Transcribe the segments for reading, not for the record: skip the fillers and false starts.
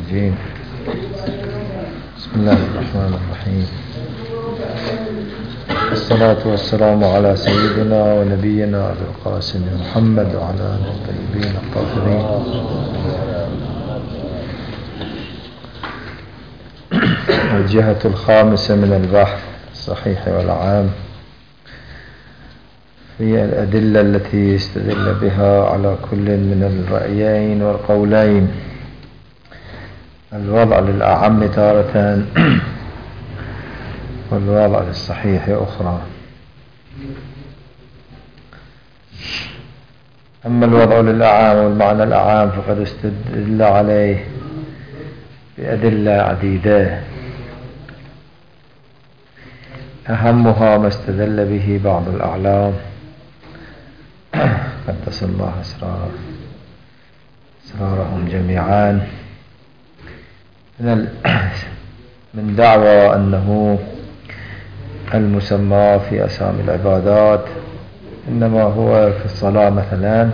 الرجيم. بسم الله الرحمن الرحيم. الصلاة والسلام على سيدنا ونبينا أبي القاسم محمد وعلى آله الطيبين الطاهرين. الجهة الخامسة من البحث الصحيح والعام هي الأدلة التي يستدل بها على كل من الرأيين والقولين. الوضع للأعم تارة والوضع للصحيح أخرى. أما الوضع للأعام والمعنى الأعام فقد استدل عليه بأدلة عديدة، أهمها ما استدل به بعض الأعلام قدس الله أسرارهم جميعا من دعوى أنه المسمى في أسامي العبادات إنما هو في الصلاة مثلا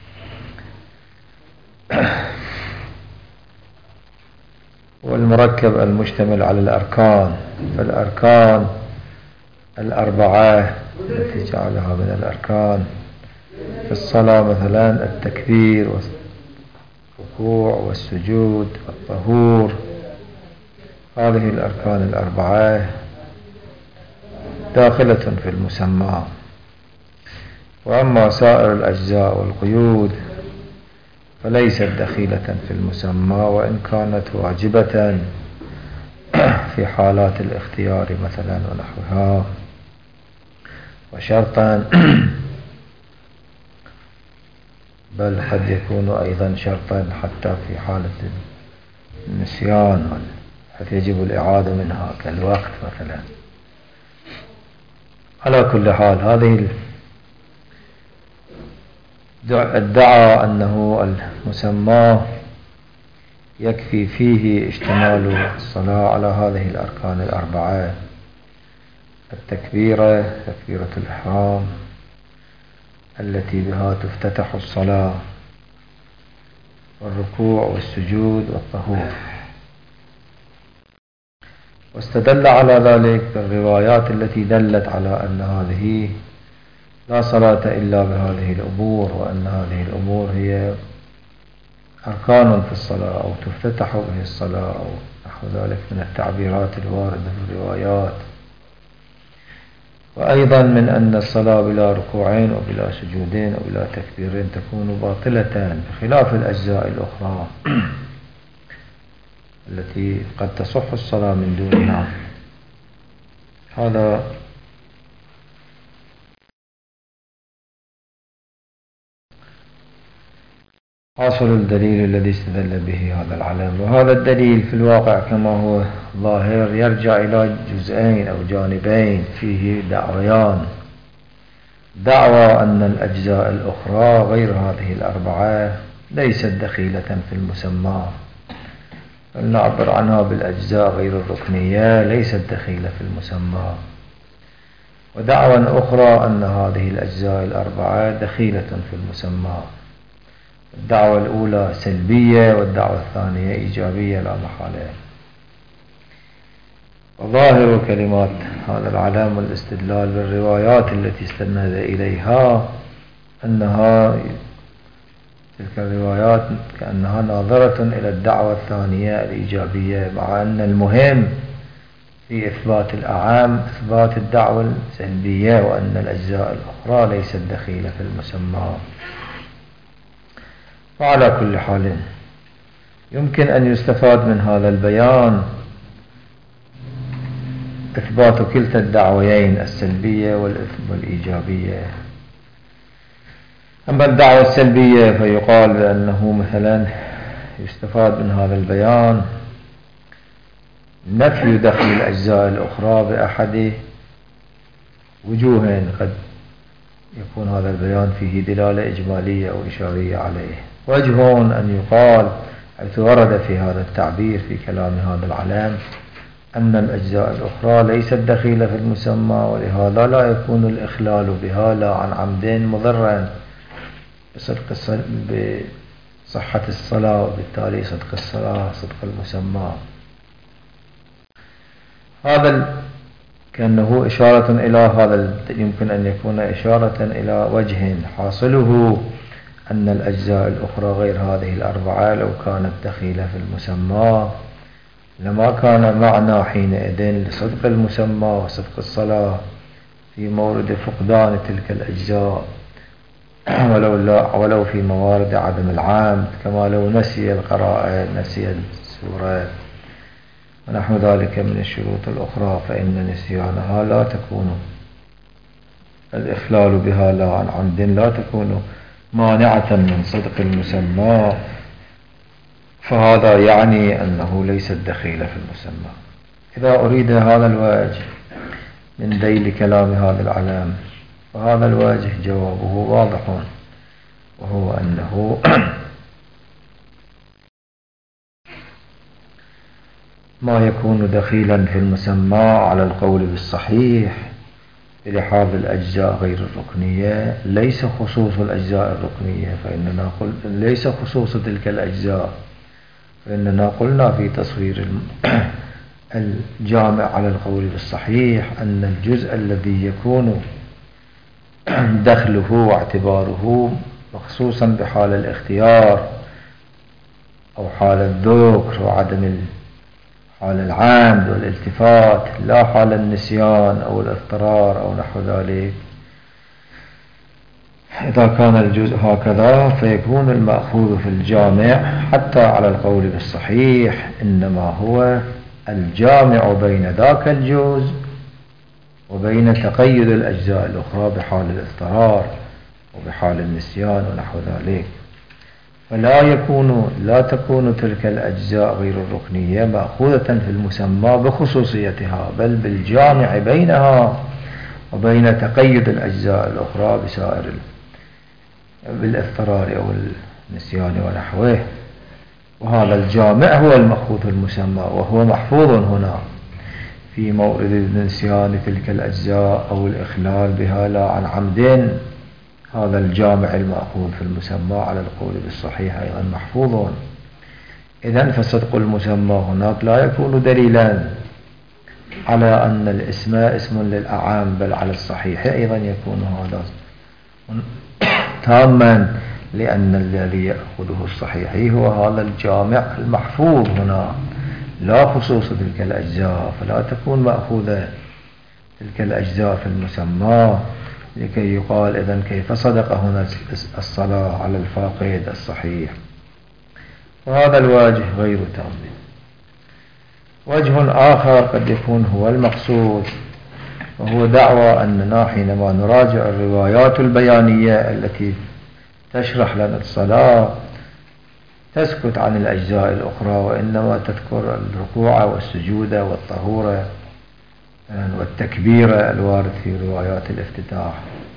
والمركب المشتمل على الأركان، فالأركان الأربعة التي جعلها من الأركان في الصلاة مثلا التكبير والركوع والسجود والطهور، هذه الأركان الأربعة داخلة في المسمى. وأما سائر الأجزاء والقيود فليست دخيلة في المسمى، وإن كانت واجبة في حالات الاختيار مثلا ونحوها، وشرطا بل قد يكون أيضا شرطا حتى في حالة النسيان حيث يجب الإعادة منها كالوقت مثلا. على كل حال هذه ادعى أنه المسمى يكفي فيه اشتمال الصلاة على هذه الأركان الأربعة: التكبيرة، تكبيرة الإحرام التي بها تفتتح الصلاة، والركوع والسجود والطهور. واستدل على ذلك بالروايات التي دلت على أن هذه لا صلاة إلا بهذه الأمور، وأن هذه الأمور هي أركان في الصلاة أو تفتتح به الصلاة أو نحو ذلك من التعبيرات الواردة في الروايات. وأيضا من أن الصلاة بلا ركوعين وبلا سجودين وبلا تكبيرين تكون باطلة بخلاف الأجزاء الأخرى التي قد تصح الصلاة من دونها. هذا حاصل الدليل الذي استدل به هذا العلم. وهذا الدليل في الواقع كما هو ظاهر يرجع إلى جزئين أو جانبين فيه دعويان: دعوى أن الأجزاء الأخرى غير هذه الأربعة ليست دخيلة في المسمى، نعبر عنها بالأجزاء غير الركنية ليست دخيلة في المسمى. ودعوى أخرى أن هذه الأجزاء الأربعة دخيلة في المسمى. الدعوة الأولى سلبية والدعوة الثانية إيجابية لا محالة. وظاهر كلمات هذا العلم والاستدلال بالروايات التي استند إليها أنها تلك الروايات كأنها ناظرة إلى الدعوة الثانية الإيجابية، مع أن المهم في إثبات الأعام إثبات الدعوة السلبية وأن الأجزاء الأخرى ليست دخيلة في المسمى. وعلى كل حال يمكن أن يستفاد من هذا البيان إثبات كلتا الدعويين السلبية والإيجابية. أما الدعوة السلبية فيقال بأنه مثلا يستفاد من هذا البيان نفي دخل الأجزاء الأخرى بأحد وجوه قد يكون هذا البيان فيه دلالة إجمالية أو إشارية عليه. وجه أن يقال حيث ورد في هذا التعبير في كلام هذا العلم أن الأجزاء الأخرى ليست دخيلة في المسمى، ولهذا لا يكون الإخلال بها لا عن عمد مضرا بصدق صحة الصلاة، وبالتالي صدق الصلاة، صدق المسمى. هذا كأنه إشارة إلى هذا، يمكن أن يكون إشارة إلى وجه حاصله أن الأجزاء الأخرى غير هذه الأربعة لو كانت دخيلة في المسمى لما كان معنى حينئذ لصدق المسمى وصدق الصلاة في مورد فقدان تلك الأجزاء، ولو في موارد عدم العمد، كما لو نسي القراءة، نسي السورة ونحو ذلك من الشروط الأخرى، فإن نسيانها لا تكون، الإخلال بها لا عن عمد لا تكون مانعة من صدق المسمى، فهذا يعني أنه ليست دخيلة في المسمى. إذا أريد هذا الوجه من ذيل كلام هذا العلم، فهذا الوجه جوابه واضح، وهو أنه ما يكون دخيلا في المسمى على القول بالصحيح بلحاظ الأجزاء غير الركنية ليس خصوص الأجزاء الركنية، فإننا ليس خصوص تلك الأجزاء، فإننا قلنا في تصوير الجامع على القول بالصحيح أن الجزء الذي يكون دخله واعتباره مخصوصا بحال الاختيار أو حال الذكر وعدم حال العمد والالتفات، لا حال النسيان أو الاضطرار أو نحو ذلك. إذا كان الجزء هكذا فيكون المأخوذ في الجامع حتى على القول بالصحيح إنما هو الجامع بين ذاك الجزء وبين تقيد الأجزاء الأخرى بحال الاضطرار وبحال النسيان ونحو ذلك، لا تكون تلك الأجزاء غير الركنية مأخوذة في المسمى بخصوصيتها، بل بالجامع بينها وبين تقيد الأجزاء الأخرى بسائر بالاضطرار أو النسيان ونحوه. وهذا الجامع هو المأخوذ في المسمى، وهو محفوظ هنا في مورد نسيان تلك الأجزاء أو الإخلال بها لا عن عمد. هذا الجامع المأخوذ في المسمى على القول بالصحيح أيضا محفوظ. إذن فصدق المسمى هناك لا يكون دليلا على أن الاسم اسم للأعام، بل على الصحيح أيضا يكون هذا تاما، لأن الذي يأخذه الصحيح هو هذا الجامع المحفوظ هنا، لا خصوص تلك الأجزاء، فلا تكون مأخوذة تلك الأجزاء في المسمى لكي يقال إذن كيف صدق هنا الصلاة على الفاقد الصحيح. وهذا الواجه غير تام. وجه آخر قد يكون هو المقصود، وهو دعوى أننا حينما نراجع الروايات البيانية التي تشرح لنا الصلاة تسكت عن الأجزاء الأخرى، وإنما تذكر الركوع والسجود والطهورة والتكبير الوارد في روايات الافتتاح.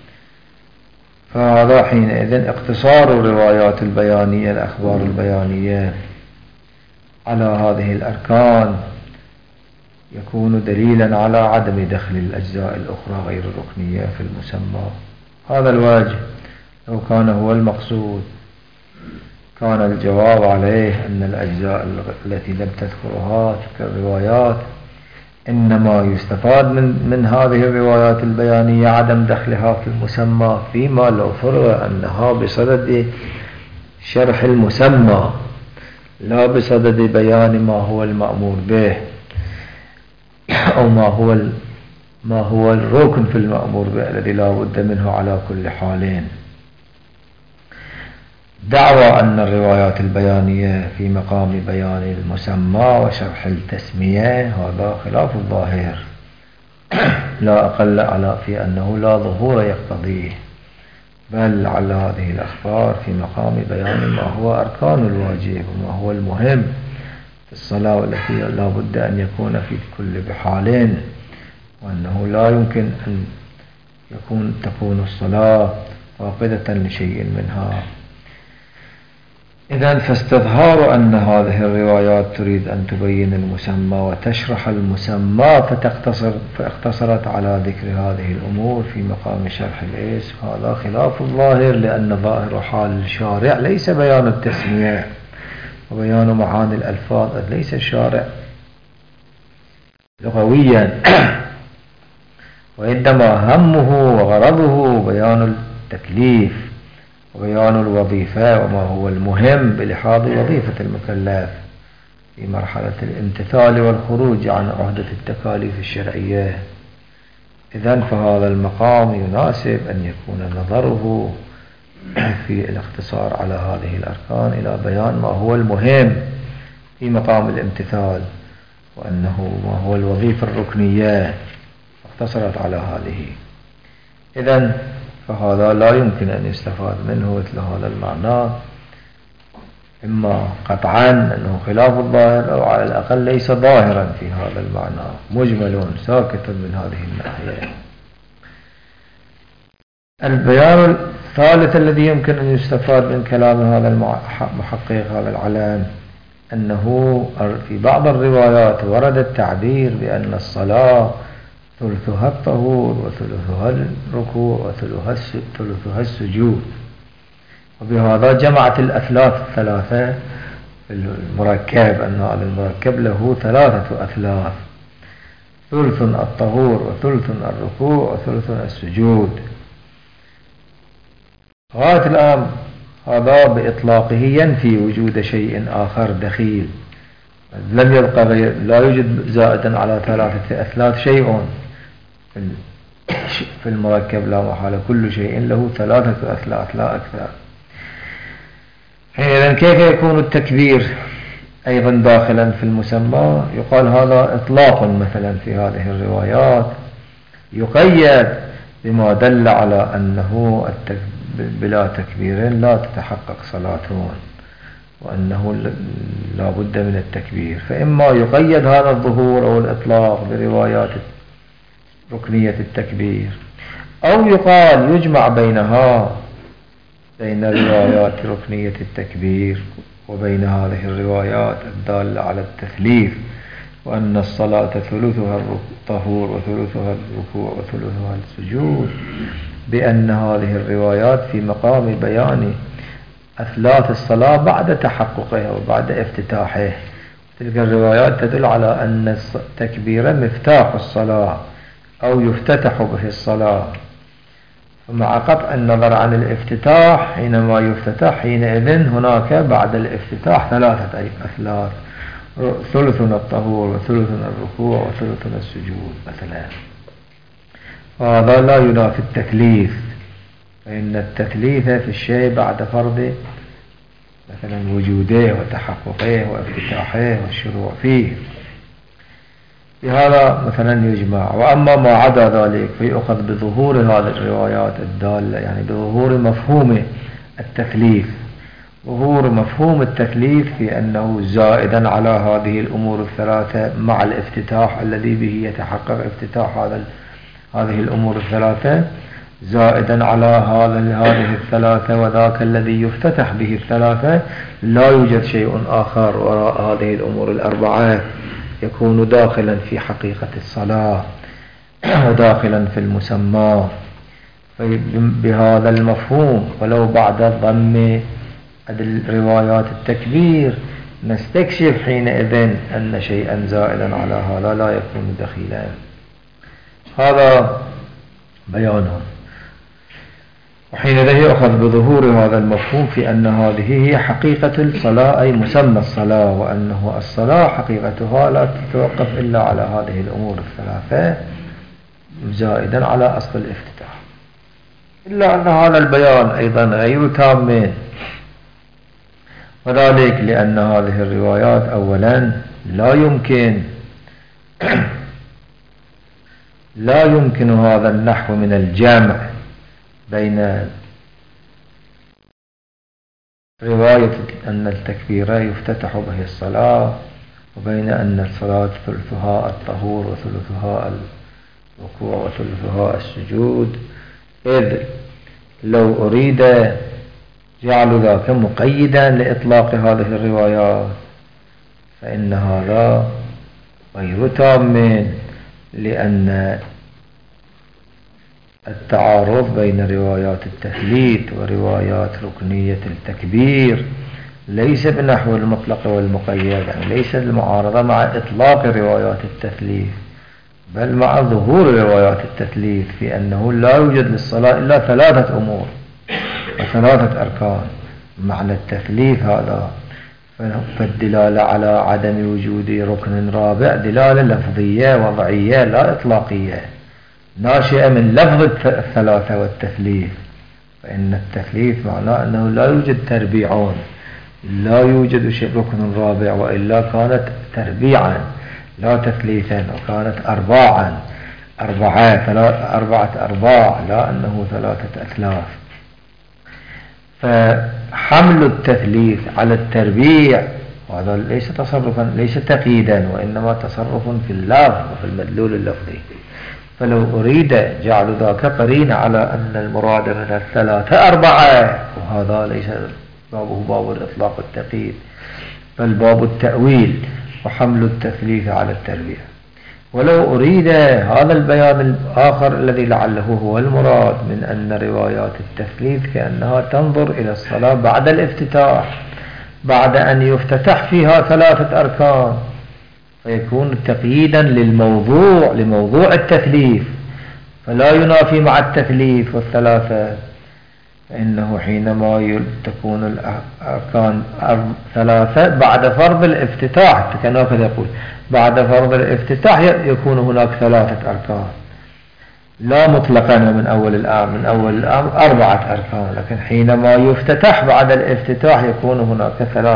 فهذا حينئذ اقتصار الروايات البيانية، الأخبار البيانية على هذه الأركان يكون دليلا على عدم دخل الأجزاء الأخرى غير الركنية في المسمى. هذا الواجه لو كان هو المقصود كان الجواب عليه أن الأجزاء التي لم تذكرها تلك الروايات إنما يستفاد من هذه الروايات البيانية عدم دخلها في المسمى، فيما لو فرض أنها بصدد شرح المسمى لا بصدد بيان ما هو المأمور به أو ما هو الركن في المأمور به الذي لا بد منه على كل حالين. دعوى أن الروايات البيانية في مقام بيان المسمى وشرح التسمية هذا خلاف الظاهر، لا أقل على في أنه لا ظهور يقتضيه، بل على هذه الأخبار في مقام بيان ما هو أركان الواجب وما هو المهم في الصلاة، والتي لا بد أن يكون في كل بحالين، وأنه لا يمكن أن تكون الصلاة فاقدة لشيء منها. إذن فاستظهار أن هذه الروايات تريد أن تبين المسمى وتشرح المسمى فاقتصرت على ذكر هذه الأمور في مقام شرح الاسم، هذا خلاف الظاهر، لأن ظاهر حال الشارع ليس بيان التسمية وبيان معاني الألفاظ، ليس الشارع لغويا وإنما همه وغرضه بيان التكليف وبيان الوظيفة وما هو المهم بلحاظ وظيفة المكلف في مرحلة الامتثال والخروج عن عهدة التكاليف الشرعية. إذن فهذا المقام يناسب أن يكون نظره في الاقتصار على هذه الأركان إلى بيان ما هو المهم في مقام الامتثال، وأنه ما هو الوظيفة الركنية، اقتصرت على هذه. إذن فهذا لا يمكن أن يستفاد منه مثل هذا المعنى، إما قطعا أنه خلاف الظاهر أو على الأقل ليس ظاهرا في هذا المعنى، مجمل ساكت من هذه الناحية. البيان الثالث الذي يمكن أن يستفاد من كلام هذا المحقق هذا العلم أنه في بعض الروايات ورد التعبير بأن الصلاة ثلثها الطهور وثلثها الركوع وثلثها السجود، وبهذا جمعت الأثلاث الثلاثة المركب، أن هذا المركب له ثلاثة أثلاث، ثلث الطهور وثلث الركوع وثلث السجود. غاية الأمر هذا بإطلاقه ينفي وجود شيء آخر دخيل، لم يبقى لا يوجد زائدا على ثلاثة أثلاث شيء في المركب، لا محالة كل شيء له ثلاثة أثلاث لا أكثر. حينئذ كيف يكون التكبير أيضا داخلا في المسمى؟ يقال هذا إطلاق مثلا في هذه الروايات يقيد بما دل على أنه بلا تكبير لا تتحقق صلاتهم، وأنه لا بد من التكبير، فإما يقيد هذا الظهور أو الإطلاق بروايات ركنية التكبير، أو يقال يجمع بينها بين روايات ركنية التكبير وبين هذه الروايات الدالة على التثليث، وأن الصلاة ثلثها الطهور وثلثها الركوع وثلثها السجود، بأن هذه الروايات في مقام بيان أثلاث الصلاة بعد تحققها وبعد افتتاحها. تلك الروايات تدل على أن التكبير مفتاح الصلاة أو يفتتح به الصلاة، ومع قطع النظر عن الافتتاح حينما يفتتح حينئذ هناك بعد الافتتاح ثلاثة أثلاث، ثلث الطهور وثلث الركوع وثلث السجود مثلا. هذا لا ينافي التثليث، فإن التثليث في الشيء بعد فرض مثلا وجوده وتحققه وافتتاحه والشروع فيه، بهذا مثلا يجمع. وأما ما عدا ذلك فيؤخذ بظهور هذه الروايات الدالة، يعني بظهور مفهوم التثليث، ظهور مفهوم التثليث في أنه زائدا على هذه الأمور الثلاثة مع الافتتاح الذي به يتحقق افتتاح هذه الأمور الثلاثة، زائدا على هذه الثلاثة وذاك الذي يفتتح به الثلاثة، لا يوجد شيء آخر وراء هذه الأمور الأربعة يكون داخلا في حقيقة الصلاة وداخلا في المسمى. بهذا المفهوم ولو بعد ضم روايات التكبير نستكشف حينئذ أن شيئا زائدا على هذا لا يكون دخيلا. هذا بيانه. وحينئذ يؤخذ بظهور هذا المفهوم في أن هذه هي حقيقة الصلاة، أي مسمى الصلاة، وأنه الصلاة حقيقتها لا تتوقف إلا على هذه الأمور الثلاثة زائدا على أصل الافتتاح. إلا أن هذا البيان أيضا غير تام، وذلك لأن هذه الروايات أولا لا يمكن هذا النحو من الجمع بين رواية أن التكبير يفتتح به الصلاة وبين أن الصلاة ثلثها الطهور وثلثها الركوع وثلثها السجود، إذ لو أريد جعل ذاك مقيدا لإطلاق هذه الروايات، فإن هذا غير تام، لأن التعارض بين روايات التثليث وروايات ركنية التكبير ليس بنحو المطلق والمقيد، يعني ليس المعارضة مع إطلاق روايات التثليث، بل مع ظهور روايات التثليث في أنه لا يوجد للصلاة إلا 3 أمور و3 أركان. معنى التثليث هذا، فالدلالة على عدم وجود ركن رابع دلالة لفظية وضعية لا إطلاقية، ناشئة من لفظ 3 والتثليث، فإن التثليث معناه أنه لا يوجد تربيعون، لا يوجد ركن رابع، وإلا كانت تربيعا لا تثليثا، وكانت أرباعا، 4 أرباع، لا أنه 3 أثلاث. فحمل التثليث على التربيع وهذا ليس تصرفا، ليس تقييدا، وإنما تصرف في اللفظ وفي المدلول اللفظي. فلو أريد جعل ذاك قرينة على أن المراد من 3 4، وهذا ليس بابه باب الإطلاق والتقييد، بل باب التأويل وحمل التثليث على التربيع. ولو أريد هذا البيان الآخر الذي لعله هو المراد من أن روايات التثليث كأنها تنظر إلى الصلاة بعد الافتتاح، بعد أن يفتتح فيها 3 أركان، فيكون تقييدا لموضوع التثليث، فلا ينافي مع التثليث وال3، فإنه حينما تكون الأركان 3 بعد فرض الافتتاح، كما يقول بعد فرض الافتتاح يكون هناك 3 أركان، لا مطلقا من أول الأمر 4 أركان، لكن حينما يفتتح بعد الافتتاح يكون هناك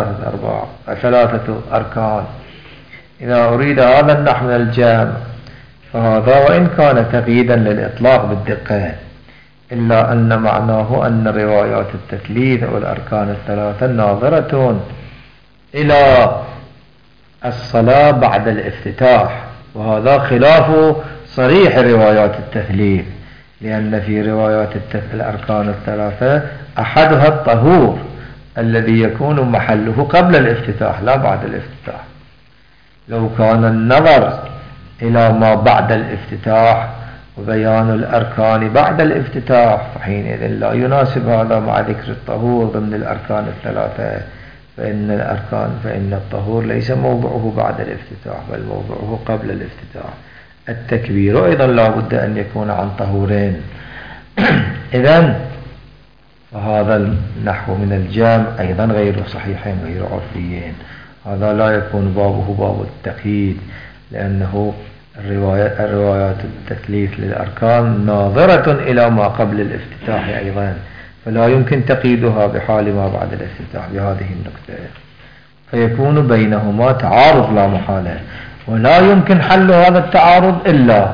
3 أركان. إذا أريد هذا النحو من الجامع فهذا وإن كان تقييدا للإطلاق بالدقة، إلا أن معناه أن روايات التثليث والأركان 3 ناظرة إلى الصلاة بعد الافتتاح، وهذا خلاف صريح روايات التثليث، لأن في روايات الأركان 3 أحدها الطهور الذي يكون محله قبل الافتتاح لا بعد الافتتاح. لو كان النظر إلى ما بعد الافتتاح وبيان الأركان بعد الافتتاح، فحينئذ لا يناسب هذا مع ذكر الطهور ضمن الأركان 3، فإن الطهور ليس موضعه بعد الافتتاح بل موضعه قبل الافتتاح. التكبير أيضا لا بد أن يكون عن طهورين. إذن فهذا النحو من الجامع أيضا غير صحيحين غير عرفيين، هذا لا يكون بابه باب التقييد، لأنه الروايات التثليث للأركان ناظرة إلى ما قبل الافتتاح أيضا، فلا يمكن تقييدها بحال ما بعد الافتتاح بهذه النقطة، فيكون بينهما تعارض لا محالة، ولا يمكن حل هذا التعارض إلا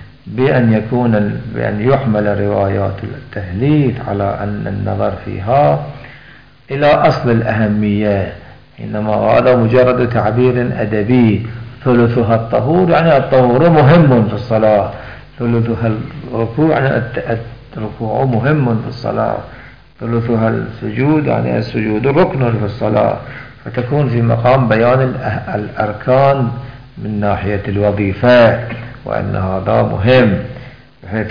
بأن يحمل روايات التثليث على أن النظر فيها إلى أصل الأهمية، إنما هذا مجرد تعبير أدبي. ثلثها الطهور يعني الطهور مهم في الصلاة، ثلثها الركوع يعني الركوع مهم في الصلاة، ثلثها السجود يعني السجود ركن في الصلاة، فتكون في مقام بيان الأركان من ناحية الوظيفة، وأن هذا مهم، بحيث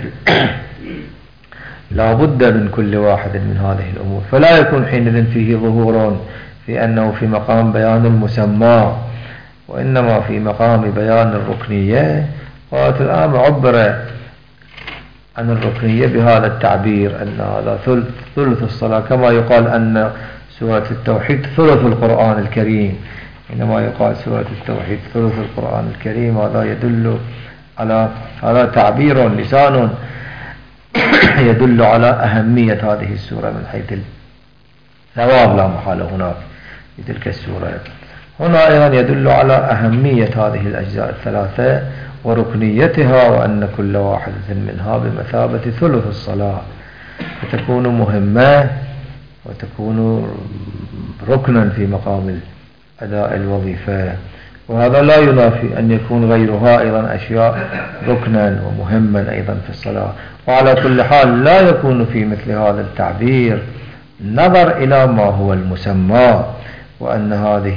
لا بد من كل واحد من هذه الأمور، فلا يكون حينئذ فيه ظهور في أنه في مقام بيان المسمى، وإنما في مقام بيان الركنية. والآن عبر عن الركنية بهذا التعبير أن هذا ثلث الصلاة، كما يقال أن سورة التوحيد ثلث القرآن الكريم، إنما يقال سورة التوحيد ثلث القرآن الكريم، هذا يدل على هذا تعبير لسان يدل على أهمية هذه السورة من حيث الثواب لا محالة هناك في تلك السورة. هنا أيضا يدل على أهمية هذه الأجزاء 3 وركنيتها، وأن كل واحدة منها بمثابة ثلث الصلاة، فتكون مهمة وتكون ركنا في مقام أداء الوظيفة، وهذا لا ينافي أن يكون غيرها أيضا أشياء ركنا ومهما أيضا في الصلاة. وعلى كل حال لا يكون في مثل هذا التعبير نظر إلى ما هو المسمى، وأن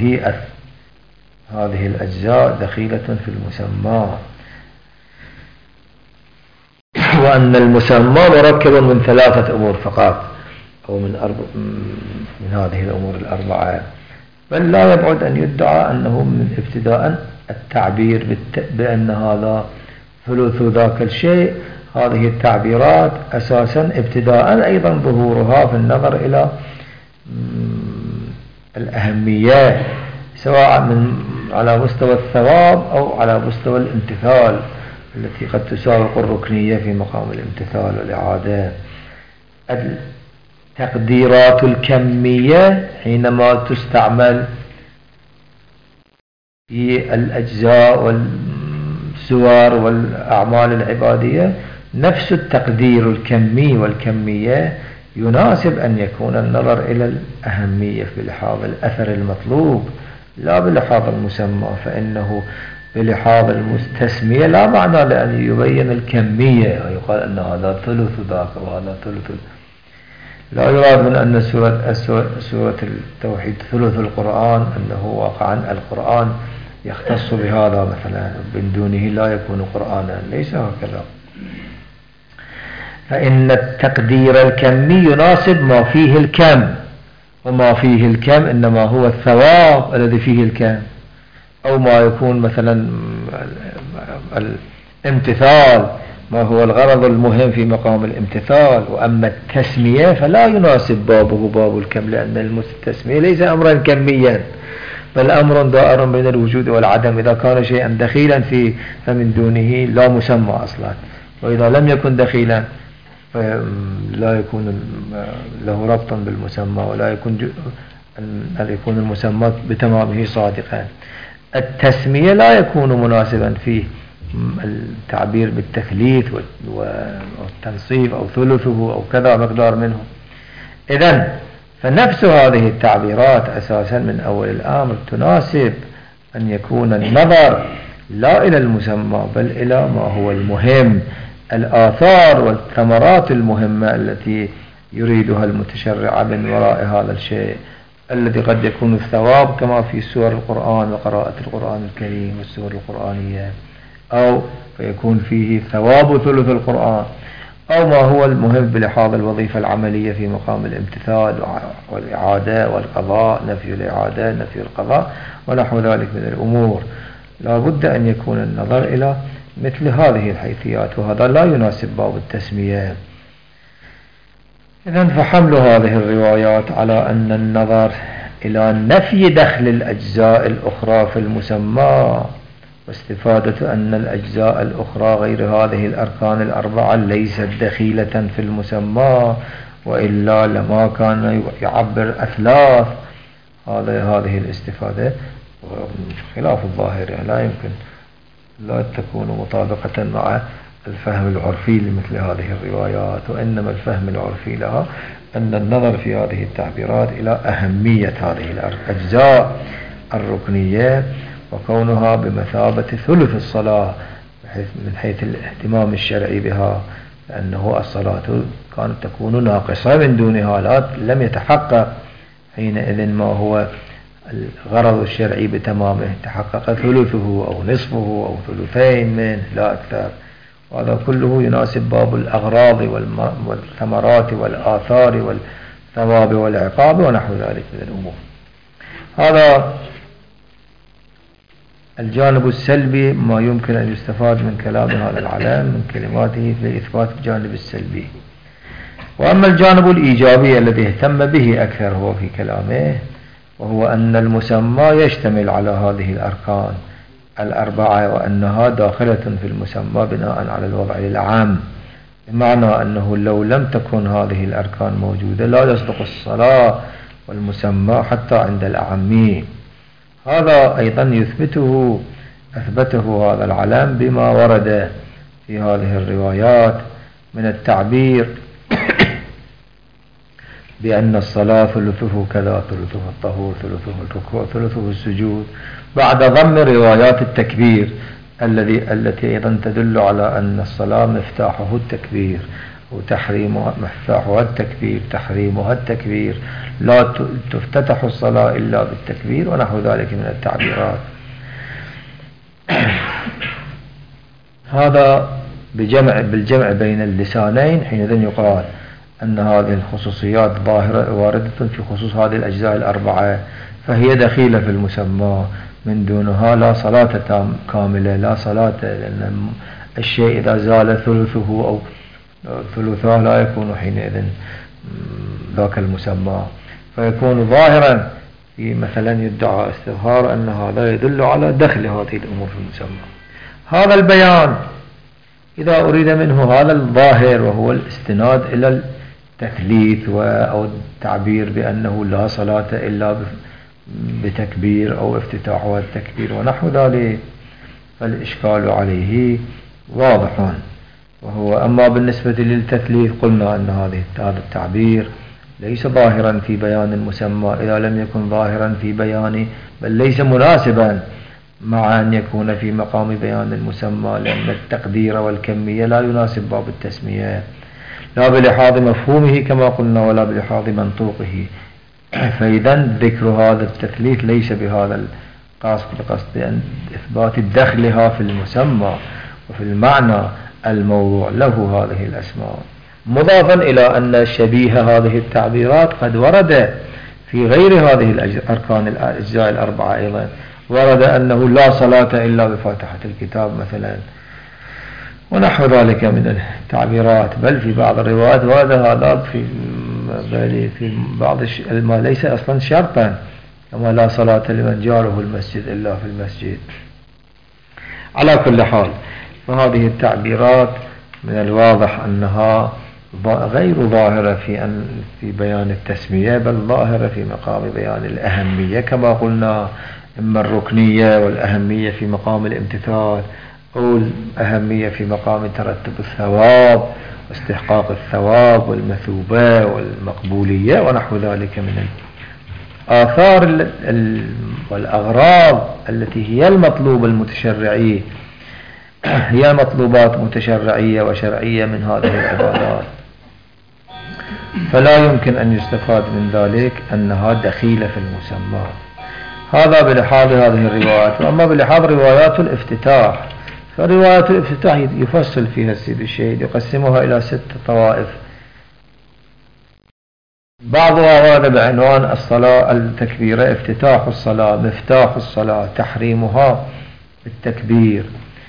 هذه الأجزاء دخيلة في المسمى، وأن المسمى مركب من 3 أمور فقط، أو من هذه الأمور الأربعة. بل لا يبعد أن يدعى أنه من ابتداء التعبير بأن هذا ثلث ذاك الشيء. هذه التعبيرات أساسا ابتداء أيضا ظهورها في النظر إلى الأهمية، سواء على مستوى الثواب أو على مستوى الامتثال، التي قد تساوق الركنية في مقام الامتثال والإعادة. التقديرات الكمية حينما تستعمل في الأجزاء والسور والأعمال العبادية، نفس التقدير الكمي والكمية يناسب أن يكون النظر إلى الأهمية بلحاظ الأثر المطلوب لا بلحاظ المسمى، فإنه بلحاظ التسمية لا معنى لأن يبين الكمية ويقال أن هذا ثلث ذاك وهذا ثلث. لا يراد من أن سورة التوحيد ثلث القرآن أنه واقعا القرآن يختص بهذا مثلا، من دونه لا يكون قرآنا، ليس هكذا. فإن التقدير الكمي يناسب ما فيه الكم، وما فيه الكم إنما هو الثواب الذي فيه الكم، أو ما يكون مثلا الامتثال، ما هو الغرض المهم في مقام الامتثال. وأما التسمية فلا يناسب بابه باب الكم، لأن التسمية ليس أمرا كميا بل أمر دائر بين الوجود والعدم. إذا كان شيئا دخيلا فيه فمن دونه لا مسمى أصلا، وإذا لم يكن دخيلا فلا يكون له ربطا بالمسمى، ولا يكون يكون المسمى بتمامه صادقا. التسمية لا يكون مناسبا فيه التعبير بالتثليث والتنصيف أو ثلثه أو كذا مقدار منه. إذن فنفس هذه التعبيرات أساسا من أول الأمر تناسب أن يكون النظر لا إلى المسمى بل إلى ما هو المهم، الآثار والثمرات المهمة التي يريدها المتشرع من وراء هذا الشيء، الذي قد يكون الثواب كما في سور القرآن وقراءة القرآن الكريم والسور القرآنية، أو فيكون فيه ثواب ثلث القرآن، أو ما هو المهم بلحاظ الوظيفة العملية في مقام الامتثال والإعادة والقضاء، نفي الإعادة نفي القضاء ونحو ذلك من الأمور. لا بد أن يكون النظر إلى مثل هذه الحيثيات، وهذا لا يناسب باب التسمية. إذن فحمل هذه الروايات على أن النظر إلى نفي دخل الأجزاء الأخرى في المسمى، واستفادة أن الأجزاء الأخرى غير هذه الأركان الأربعة ليست دخيلة في المسمى، وإلا لما كان يعبر أثلاث. هذه الاستفادة خلاف الظاهر، يعني لا يمكن لا تكون مطابقة مع الفهم العرفي لمثل هذه الروايات، وإنما الفهم العرفي لها أن النظر في هذه التعبيرات إلى أهمية هذه الأجزاء الركنية وكونها بمثابة ثلث الصلاة من حيث الاهتمام الشرعي بها، لأنه الصلاة كانت تكون ناقصة من دونها، لم يتحقق حينئذ ما هو الغرض الشرعي بتمامه، تحقق ثلثه أو نصفه أو ثلثين منه لا أكثر. وهذا كله يناسب باب الأغراض والثمرات والآثار والثواب والعقاب ونحو ذلك من الأمور. هذا الجانب السلبي ما يمكن أن يستفاد من كلام هذا العلم من كلماته في إثبات الجانب السلبي. وأما الجانب الإيجابي الذي اهتم به أكثر هو في كلامه، وهو أن المسمى يشتمل على هذه الأركان الأربعة، وأنها داخلة في المسمى بناء على الوضع العام، بمعنى أنه لو لم تكن هذه الأركان موجودة لا يصدق الصلاة والمسمى حتى عند الأعمين. هذا أيضا أثبته هذا العلم بما ورد في هذه الروايات من التعبير بأن الصلاة ثلثه كذا، ثلثه الطهور، ثلثه الركوع، ثلثه السجود، بعد ضم روايات التكبير التي أيضا تدل على أن الصلاة مفتاحه التكبير، وتحريمها مفتاحها التكبير تحريمها التكبير، لا تفتتح الصلاة إلا بالتكبير ونحو ذلك من التعبيرات. هذا بالجمع بين اللسانين حينئذ يقال أن هذه الخصوصيات ظاهرة واردة في خصوص هذه الأجزاء الأربعة، فهي دخيلة في المسمى، من دونها لا صلاة كاملة، لا صلاة، لأن الشيء إذا زال ثلثه أو ثلثاه لا يكون حينئذ ذاك المسمى، فيكون ظاهرا في مثلا يدعى استظهار أن هذا يدل على دخل هذه الأمور في المسمى. هذا البيان إذا أريد منه هذا الظاهر وهو الاستناد إلى التثليث أو التعبير بأنه لا صلاة إلا بتكبير أو افتتاحها التكبير ونحو ذلك، فالإشكال عليه واضح. وهو أما بالنسبة للتثليث قلنا أن هذا التعبير ليس ظاهرا في بيان المسمى إذا لم يكن ظاهرا في بيان، بل ليس مناسبا مع أن يكون في مقام بيان المسمى، لأن التقدير والكمية لا يناسب باب التسمية، لا بلحاظ مفهومه كما قلنا ولا بلحاظ منطوقه. فإذا ذكر هذا التثليث ليس بهذا القصد، بقصد أن إثبات دخلها في المسمى وفي المعنى الموضوع له هذه الأسماء، مضافا إلى أن شبيه هذه التعبيرات قد ورد في غير هذه الأركان الأجزاء الأربعة أيضا، ورد أنه لا صلاة إلا بفاتحة الكتاب مثلا ونحو ذلك من التعبيرات، بل في بعض الروايات ورد هذا في بعض ما ليس أصلا شرطا، كما لا صلاة لمن جاره المسجد إلا في المسجد. على كل حال فهذه التعبيرات من الواضح أنها غير ظاهرة في بيان التسمية، بل ظاهرة في مقام بيان الأهمية كما قلنا، إما الركنية والأهمية في مقام الامتثال، أو الأهمية في مقام ترتب الثواب واستحقاق الثواب والمثوبة والمقبولية ونحو ذلك من الآثار والأغراض التي هي المطلوب المتشرعي، هي مطلوبات متشرعية وشرعية من هذه العبادات، فلا يمكن أن يستفاد من ذلك أنها دخيلة في المسمى. هذا بلحاظ هذه الروايات. وأما بلحاظ روايات الافتتاح، فروايات الافتتاح يفصل فيها السيد الشهيد، يقسمها إلى 6 طوائف، بعضها ورد بعنوان الصلاة التكبيرة، افتتاح الصلاة، مفتاح الصلاة، تحريمها بالتكبير،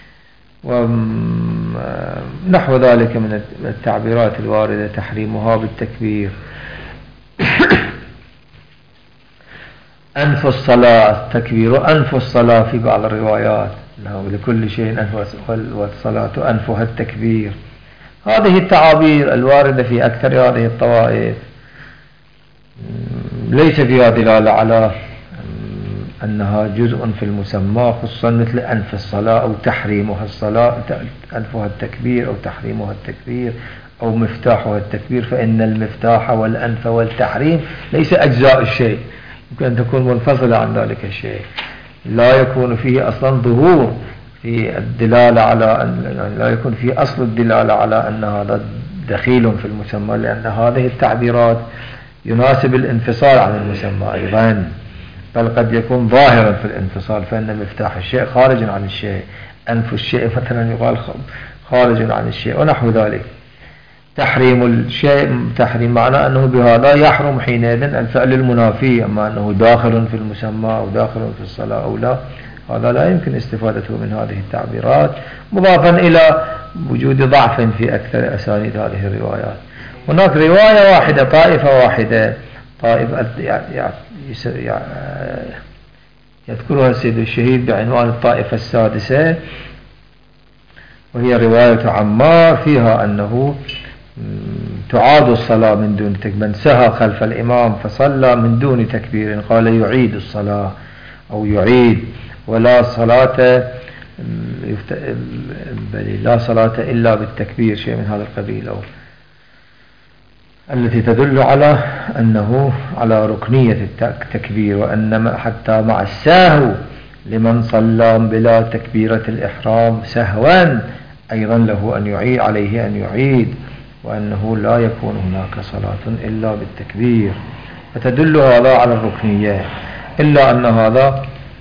ونحو ذلك من التعبيرات الواردة، تحريمها بالتكبير. أنف الصلاة التكبير، أنف الصلاة في بعض الروايات لكل شيء أنف، والصلاة أنفها التكبير. هذه التعابير الواردة في أكثر هذه الطوائف ليس فيها دلالة على أنها جزء في المسمى، خصوصا مثل أنف الصلاة أو تحريمها الصلاة، أنفها التكبير أو تحريمها التكبير أو مفتاحها التكبير، فإن المفتاح والأنف والتحريم ليس أجزاء الشيء، يمكن أن تكون منفصلة عن ذلك الشيء، لا يكون فيه أصلا ظهور في الدلالة على أن لا يكون فيه أصل الدلالة على أن هذا دخيل في المسمى، لأن هذه التعبيرات يناسب الانفصال عن المسمى أيضا، بل قد يكون ظاهرا في الانفصال، فإن مفتاح الشيء خارج عن الشيء، أنف الشيء مثلا يقال خارج عن الشيء ونحو ذلك. تحريم الشيء، تحريم معنى أنه بهذا يحرم حينئذ الفعل المنافي، أما أنه داخل في المسمى أو داخل في الصلاة أو لا، هذا لا يمكن استفادته من هذه التعبيرات، مضافا إلى وجود ضعف في أكثر أسانيد هذه الروايات. هناك رواية واحدة، طائفة واحدة، طائفة يذكرها السيد الشهيد بعنوان الطائفة السادسة، وهي رواية عمار فيها أنه تعاد الصلاة من دون تكبير، من سهى خلف الإمام فصلى من دون تكبير قال يعيد الصلاة أو يعيد، ولا صلاة لا صلاة إلا بالتكبير، شيء من هذا القبيل، أو التي تدل على أنه على ركنية التكبير، وأن حتى مع السهو لمن صلى بلا تكبيرة الإحرام سهوا أيضا له أن يعيد، عليه أن يعيد، وأنه لا يكون هناك صلاة إلا بالتكبير، فتدل هذا على الركنية، إلا أن هذا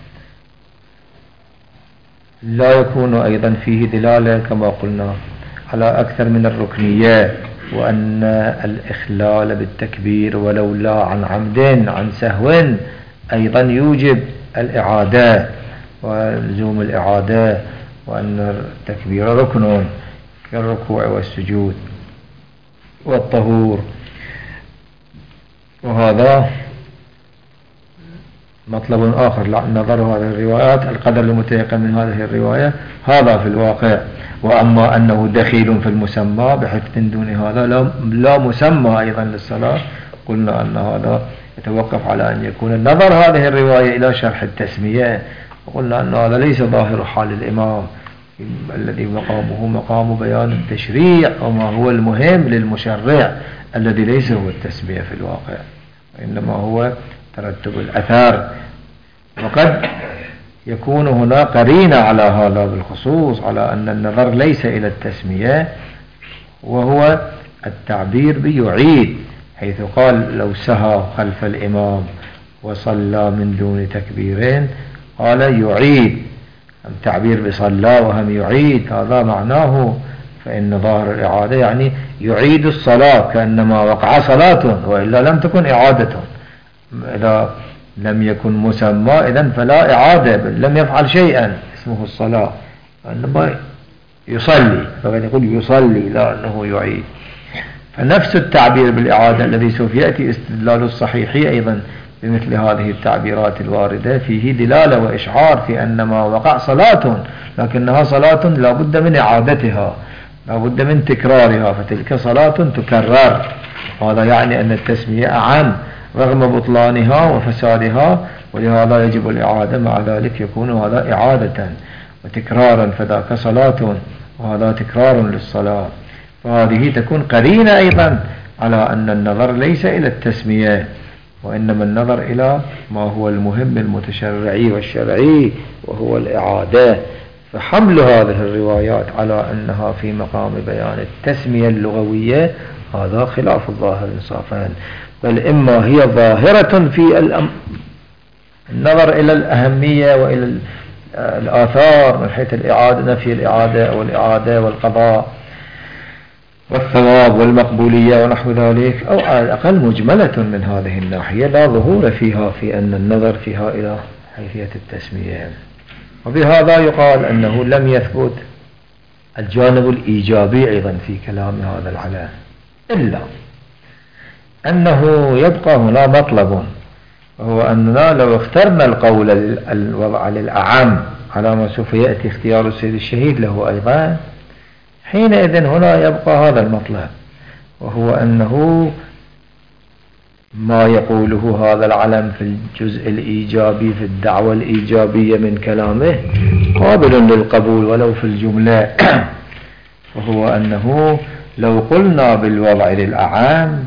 لا يكون أيضا فيه دلالة كما قلنا على أكثر من الركنية، وأن الإخلال بالتكبير ولو لا عن عمد عن سهو أيضا يوجب الإعادة ولزوم الإعادة، وأن التكبير ركن كالركوع والسجود والطهور. وهذا مطلب آخر نظر هذه الروايات، القدر المتيقن من هذه الرواية هذا في الواقع. وأما أنه دخيل في المسمى بحيث من دون هذا لا مسمى أيضا للصلاة، قلنا أن هذا يتوقف على أن يكون النظر هذه الرواية إلى شرح التسمية، وقلنا أن هذا ليس ظاهر حال الإمام الذي مقامه مقام بيان التشريع وما هو المهم للمشرع الذي ليس هو التسمية في الواقع، وإنما هو ترتب الأثار. وقد يكون هنا قرينة على هذا بالخصوص، على أن النظر ليس إلى التسمية، وهو التعبير بيعيد، حيث قال لو سهى خلف الإمام وصلى من دون تكبيرين قال يعيد، التعبير بصلى وهم يعيد هذا معناه، فإن ظاهر الإعادة يعني يعيد الصلاة كأنما وقع صلاة، وإلا لم تكن إعادة. إذا لم يكن مسمى إذن فلا إعادة، بل لم يفعل شيئا اسمه الصلاة، وإنما يصلي، فقد يقول يصلي لا أنه يعيد. فنفس التعبير بالإعادة الذي سوف يأتي استدلال الصحيح أيضا بمثل هذه التعبيرات الواردة فيه دلالة وإشعار في أن ما وقع صلاة، لكنها صلاة لا بد من إعادتها، لا بد من تكرارها، فتلك صلاة تكرر. هذا يعني أن التسمية أعم رغم بطلانها وفسادها، ولهذا يجب الإعادة، مع ذلك يكون هذا إعادة وتكرارا، فذاك صلاة وهذا تكرار للصلاة. فهذه تكون قرينة أيضا على أن النظر ليس إلى التسمية، وإنما النظر إلى ما هو المهم المتشرعي والشرعي وهو الإعادة. فحمل هذه الروايات على أنها في مقام بيان التسمية اللغوية هذا خلاف الظاهر إنصافا، بل إما هي ظاهرة في النظر إلى الأهمية وإلى الآثار من حيث الإعادة، نفي الإعادة أو الإعادة والقضاء والثواب والمقبولية ونحو ذلك، أو على الأقل مجملة من هذه الناحية لا ظهور فيها في أن النظر فيها إلى حيثية التسمية. وبهذا يقال أنه لم يثبت الجانب الإيجابي أيضا في كلام هذا العلم، إلا أنه يبقى هنا مطلب، وهو أننا لو اخترنا القول الوضع للأعم على ما سوف يأتي اختيار السيد الشهيد له أيضا، حينئذ هنا يبقى هذا المطلب، وهو أنه ما يقوله هذا العلم في الجزء الإيجابي في الدعوة الإيجابية من كلامه قابل للقبول ولو في الجملة، وهو أنه لو قلنا بالوضع للأعام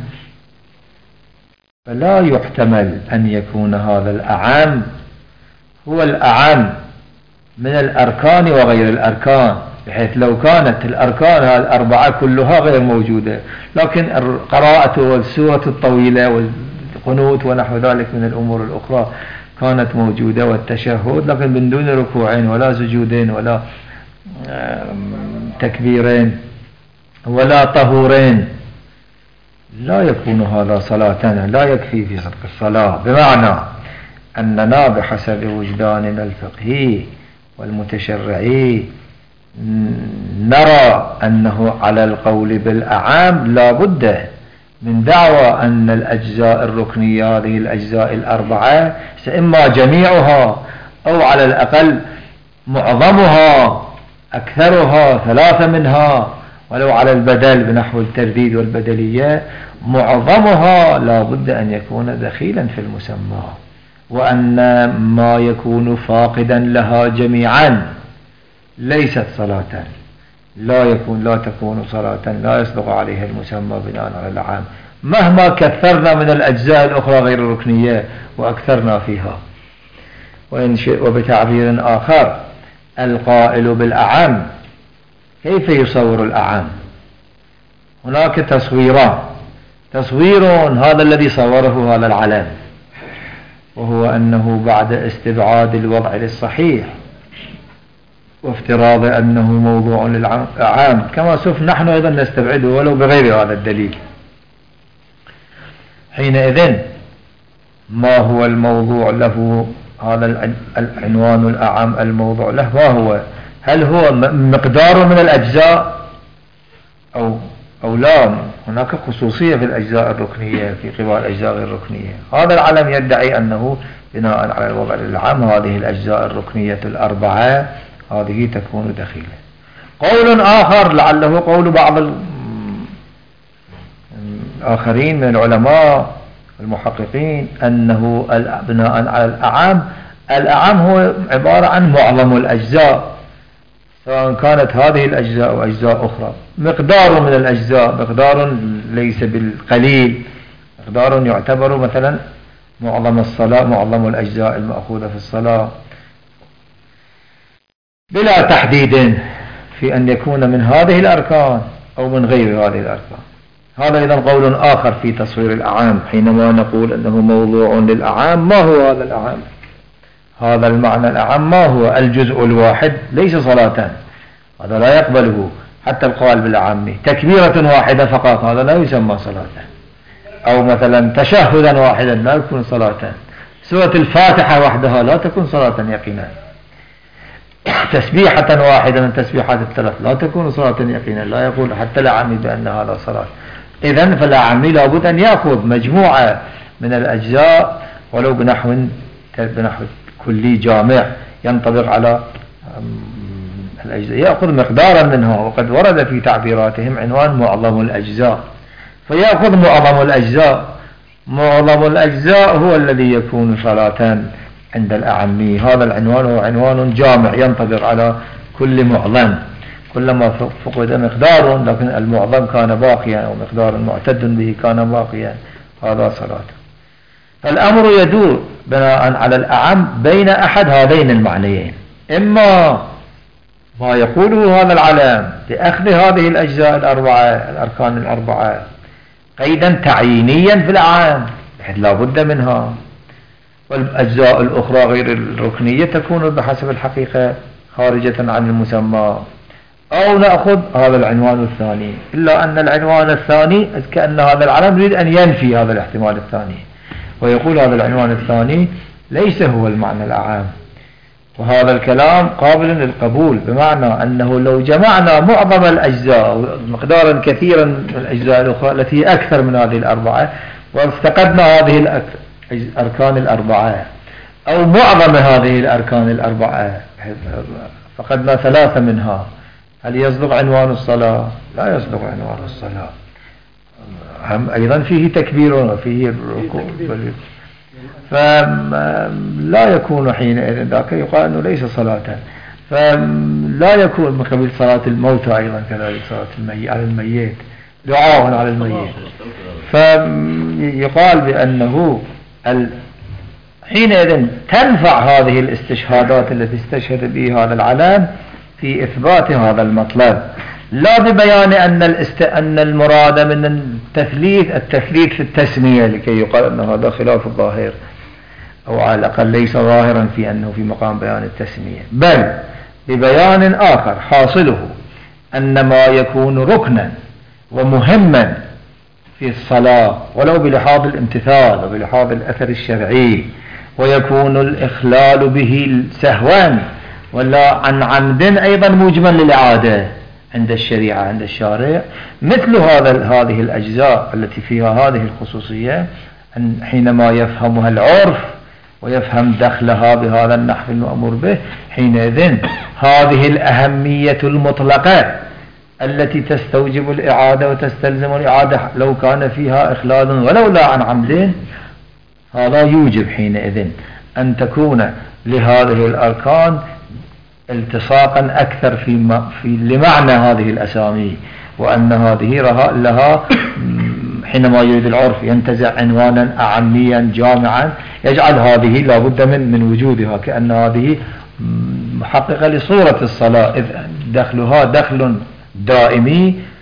فلا يحتمل أن يكون هذا الأعام هو الأعام من الأركان وغير الأركان، بحيث لو كانت الأركان الأربعة كلها غير موجودة، لكن القراءة والسورة الطويلة والقنوت ونحو ذلك من الأمور الأخرى كانت موجودة، والتشهد، لكن من دون ركوعين ولا سجودين ولا تكبيرين ولا طهورين، لا يكون هذا صلاتنا، لا يكفي في صدق الصلاة. بمعنى أننا بحسب وجداننا الفقهي والمتشرعي نرى أنه على القول بالأعام لا بد من دعوى أن الأجزاء الركنية هذه الأجزاء الأربعة إما جميعها أو على الأقل معظمها أكثرها، ثلاثة منها ولو على البدل بنحو الترديد والبدلية، معظمها لا بد أن يكون دخيلا في المسمى، وأن ما يكون فاقدا لها جميعا ليست صلاة، لا تكون صلاة، لا يصدق عليها المسمى بناء على العام، مهما كثرنا من الأجزاء الأخرى غير الركنية وأكثرنا فيها. وبتعبير آخر القائل بالأعم كيف يصور الأعم؟ هناك تصويران. تصوير هذا الذي صوره هذا العلم، وهو أنه بعد استبعاد الوضع للصحيح وافتراض أنه موضوع للأعام كما سوف نحن أيضا نستبعده ولو بغير هذا الدليل. حينئذ ما هو الموضوع له؟ هذا العنوان الأعم الموضوع له ما هو؟ هل هو مقدار من الأجزاء أو لا؟ هناك خصوصية في الأجزاء الركنية في قبال الأجزاء غير الركنية. هذا العلم يدعي أنه بناء على الوضع العام هذه الأجزاء الركنية الأربعة هذه تكون دخيلة. قول آخر لعله قول بعض الآخرين من العلماء المحققين أنه بناء على الأعام هو عبارة عن معظم الأجزاء، سواء كانت هذه الأجزاء أو أجزاء أخرى. مقدار من الأجزاء، مقدار ليس بالقليل، مقدار يعتبر مثلا معظم الصلاة، معظم الأجزاء المأخوذة في الصلاة، بلا تحديد في أن يكون من هذه الأركان أو من غير هذه الأركان. هذا أيضا قول آخر في تصوير الأعام. حينما نقول أنه موضوع للأعام، ما هو هذا الأعام؟ هذا المعنى الأعام ما هو؟ الجزء الواحد ليس صلاة، هذا لا يقبله حتى القول بالأعام. تكبيرة واحدة فقط هذا لا يسمى صلاة، أو مثلا تشهدا واحدا لا يكون صلاة. سورة الفاتحة وحدها لا تكون صلاة يقينا. تسبيحة واحدة من تسبيحات الثلاث لا تكون صلاة يقينا. لا يقول حتى الأعمي بأن هذا صلاة. إذن فالأعمي لابد أن يأخذ مجموعة من الأجزاء ولو بنحو كلي جامع ينطبق على الأجزاء، يأخذ مقدارا منها. وقد ورد في تعبيراتهم عنوان معظم الأجزاء، فيأخذ معظم الأجزاء. معظم الأجزاء هو الذي يكون صلاة عند الأعمي. هذا العنوان هو عنوان جامع ينطبق على كل معظم. كلما فقد مقدار لكن المعظم كان باقيا أو مقدار معتد به كان باقيا، هذا صلاة. فالأمر يدور بناء على الأعم بين أحد هذين المعنيين، إما ما يقوله هذا العلم بأخذ هذه الأجزاء الأربعة الأركان الأربعة قيدا تعيينيا في الأعام بحيث لا بد منها، والأجزاء الأخرى غير الركنية تكون بحسب الحقيقة خارجة عن المسمى، أو نأخذ هذا العنوان الثاني. إلا أن العنوان الثاني كأن هذا العلم يريد أن ينفي هذا الاحتمال الثاني ويقول هذا العنوان الثاني ليس هو المعنى الأعام. وهذا الكلام قابل للقبول، بمعنى أنه لو جمعنا معظم الأجزاء مقدارا كثيرا من الأجزاء الأخرى التي أكثر من هذه الأربعة وافتقدنا هذه الأركان الأربعة أو معظم هذه الأركان الأربعة فقدنا ثلاثة منها، هل يصدق عنوان الصلاة؟ لا يصدق عنوان الصلاة. أيضا فيه تكبير وفيه الركوع، فلا يكون حينئذ ذاك يقال أنه ليس صلاة. فلا يكون من قبيل صلاة الموتى أيضا كذلك صلاة على الميت، دعاء على الميت. فيقال بأنه حينئذ تنفع هذه الاستشهادات التي استشهد بها هذا العلم في إثبات هذا المطلب، لا ببيان أن المراد من التثليث في التسمية لكي يقال أن هذا خلاف الظاهر، أو على الأقل ليس ظاهرا في أنه في مقام بيان التسمية، بل ببيان آخر حاصله أن ما يكون ركنا ومهما في الصلاة ولو بلحاظ الامتثال وبلحاظ الأثر الشرعي، ويكون الإخلال به سهوا ولا عن عمد أيضا موجبا للإعادة عند الشريعة عند الشارع، مثل هذه الأجزاء التي فيها هذه الخصوصية أن حينما يفهمها العرف ويفهم دخلها بهذا النحو المأمور به، حينئذ هذه الأهمية المطلقة التي تستوجب الإعادة وتستلزم الإعادة لو كان فيها إخلال ولو لا عن عمد، هذا يوجب حينئذ أن تكون لهذه الأركان التصاقا أكثر لمعنى هذه الأسامي، وأن هذه لها حينما يريد العرف ينتزع عنوانا أعميا جامعا يجعل هذه لا بد من وجودها، كأن هذه محققة لصورة الصلاة، إذ دخلها دخل دائمي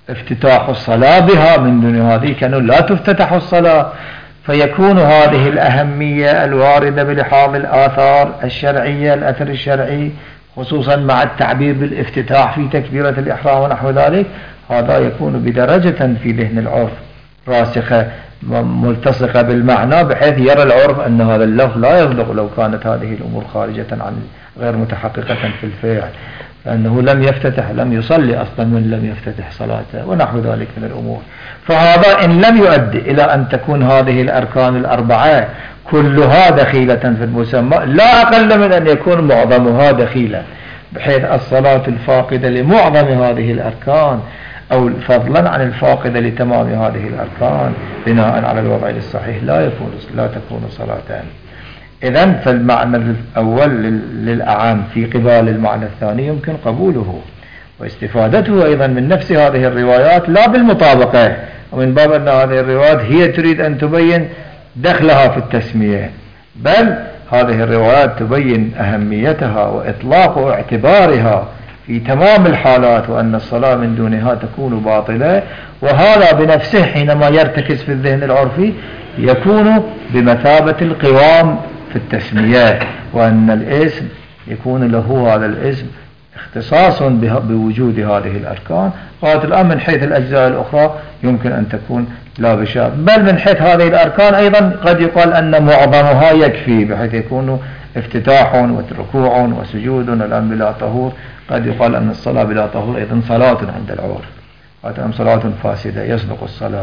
افتتاح الصلاة بها، من دون هذه كانوا لا تفتتح الصلاة. فيكون هذه الأهمية الواردة بلحاظ الآثار الشرعية، الأثر الشرعي خصوصا مع التعبير بالافتتاح في تكبيرة الإحرام ونحو ذلك، هذا يكون بدرجة في ذهن العرف راسخة ملتصقة بالمعنى، بحيث يرى العرف أن هذا اللفظ لا يصدق لو كانت هذه الأمور خارجة عن غير متحققة في الفعل، لأنه لم يفتتح، لم يصلي أصلا من لم يفتتح صلاته ونحو ذلك من الأمور. فهذا إن لم يؤدي إلى أن تكون هذه الأركان الأربعة كلها دخيلة في المسمى، لا أقل من أن يكون معظمها دخيلة، بحيث الصلاة الفاقدة لمعظم هذه الأركان أو فضلا عن الفاقدة لتمام هذه الأركان بناء على الوضع الصحيح لا تكون صلاتان. إذن فالمعنى الأول للأعام في قبال المعنى الثاني يمكن قبوله واستفادته أيضا من نفس هذه الروايات، لا بالمطابقة، ومن باب أن هذه الروايات هي تريد أن تبين دخلها في التسمية، بل هذه الروايات تبين أهميتها وإطلاق اعتبارها في تمام الحالات، وأن الصلاة من دونها تكون باطلة. وهذا بنفسه حينما يرتكز في الذهن العرفي يكون بمثابة القوام في التسمية، وأن الاسم يكون له هذا الاسم اختصاص بوجود هذه الأركان. قالت الآن من حيث الأجزاء الأخرى يمكن أن تكون لا بشرط، بل من حيث هذه الأركان أيضا قد يقال أن معظمها يكفي، بحيث يكون افتتاح وركوع وسجود الآن بلا طهور. قد يقال أن الصلاة بلا طهور أيضا صلاة عند العرف، وأتم صلاة فاسدة يصدق الصلاة.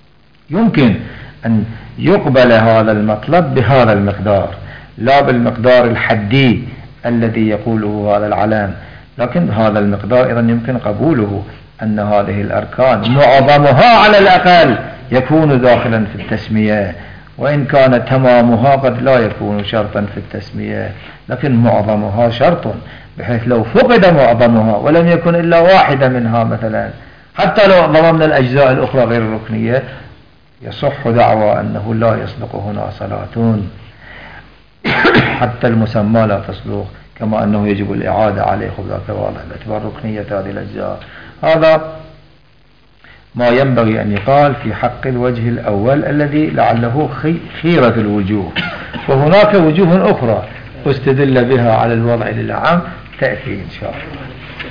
يمكن أن يقبل هذا المطلب بهذا المقدار، لا بالمقدار الحدي الذي يقوله هذا العلام، لكن هذا المقدار أيضا يمكن قبوله، أن هذه الأركان معظمها على الأقل يكون داخلا في التسمية، وإن كان تمامها قد لا يكون شرطا في التسمية، لكن معظمها شرط، بحيث لو فقد معظمها ولم يكن إلا واحدة منها مثلا، حتى لو ضمن الأجزاء الأخرى غير الركنية، يصح دعوى أنه لا يصدق هنا صلاة، حتى المسمى لا تصدق، كما أنه يجب الإعادة عليه، خذ واضح باعتبار ركنية هذه الأجزاء. هذا ما ينبغي أن يقال في حق الوجه الأول الذي لعله خيرة الوجوه، وهناك وجوه أخرى استدل بها على الوضع للعام تأتي إن شاء الله.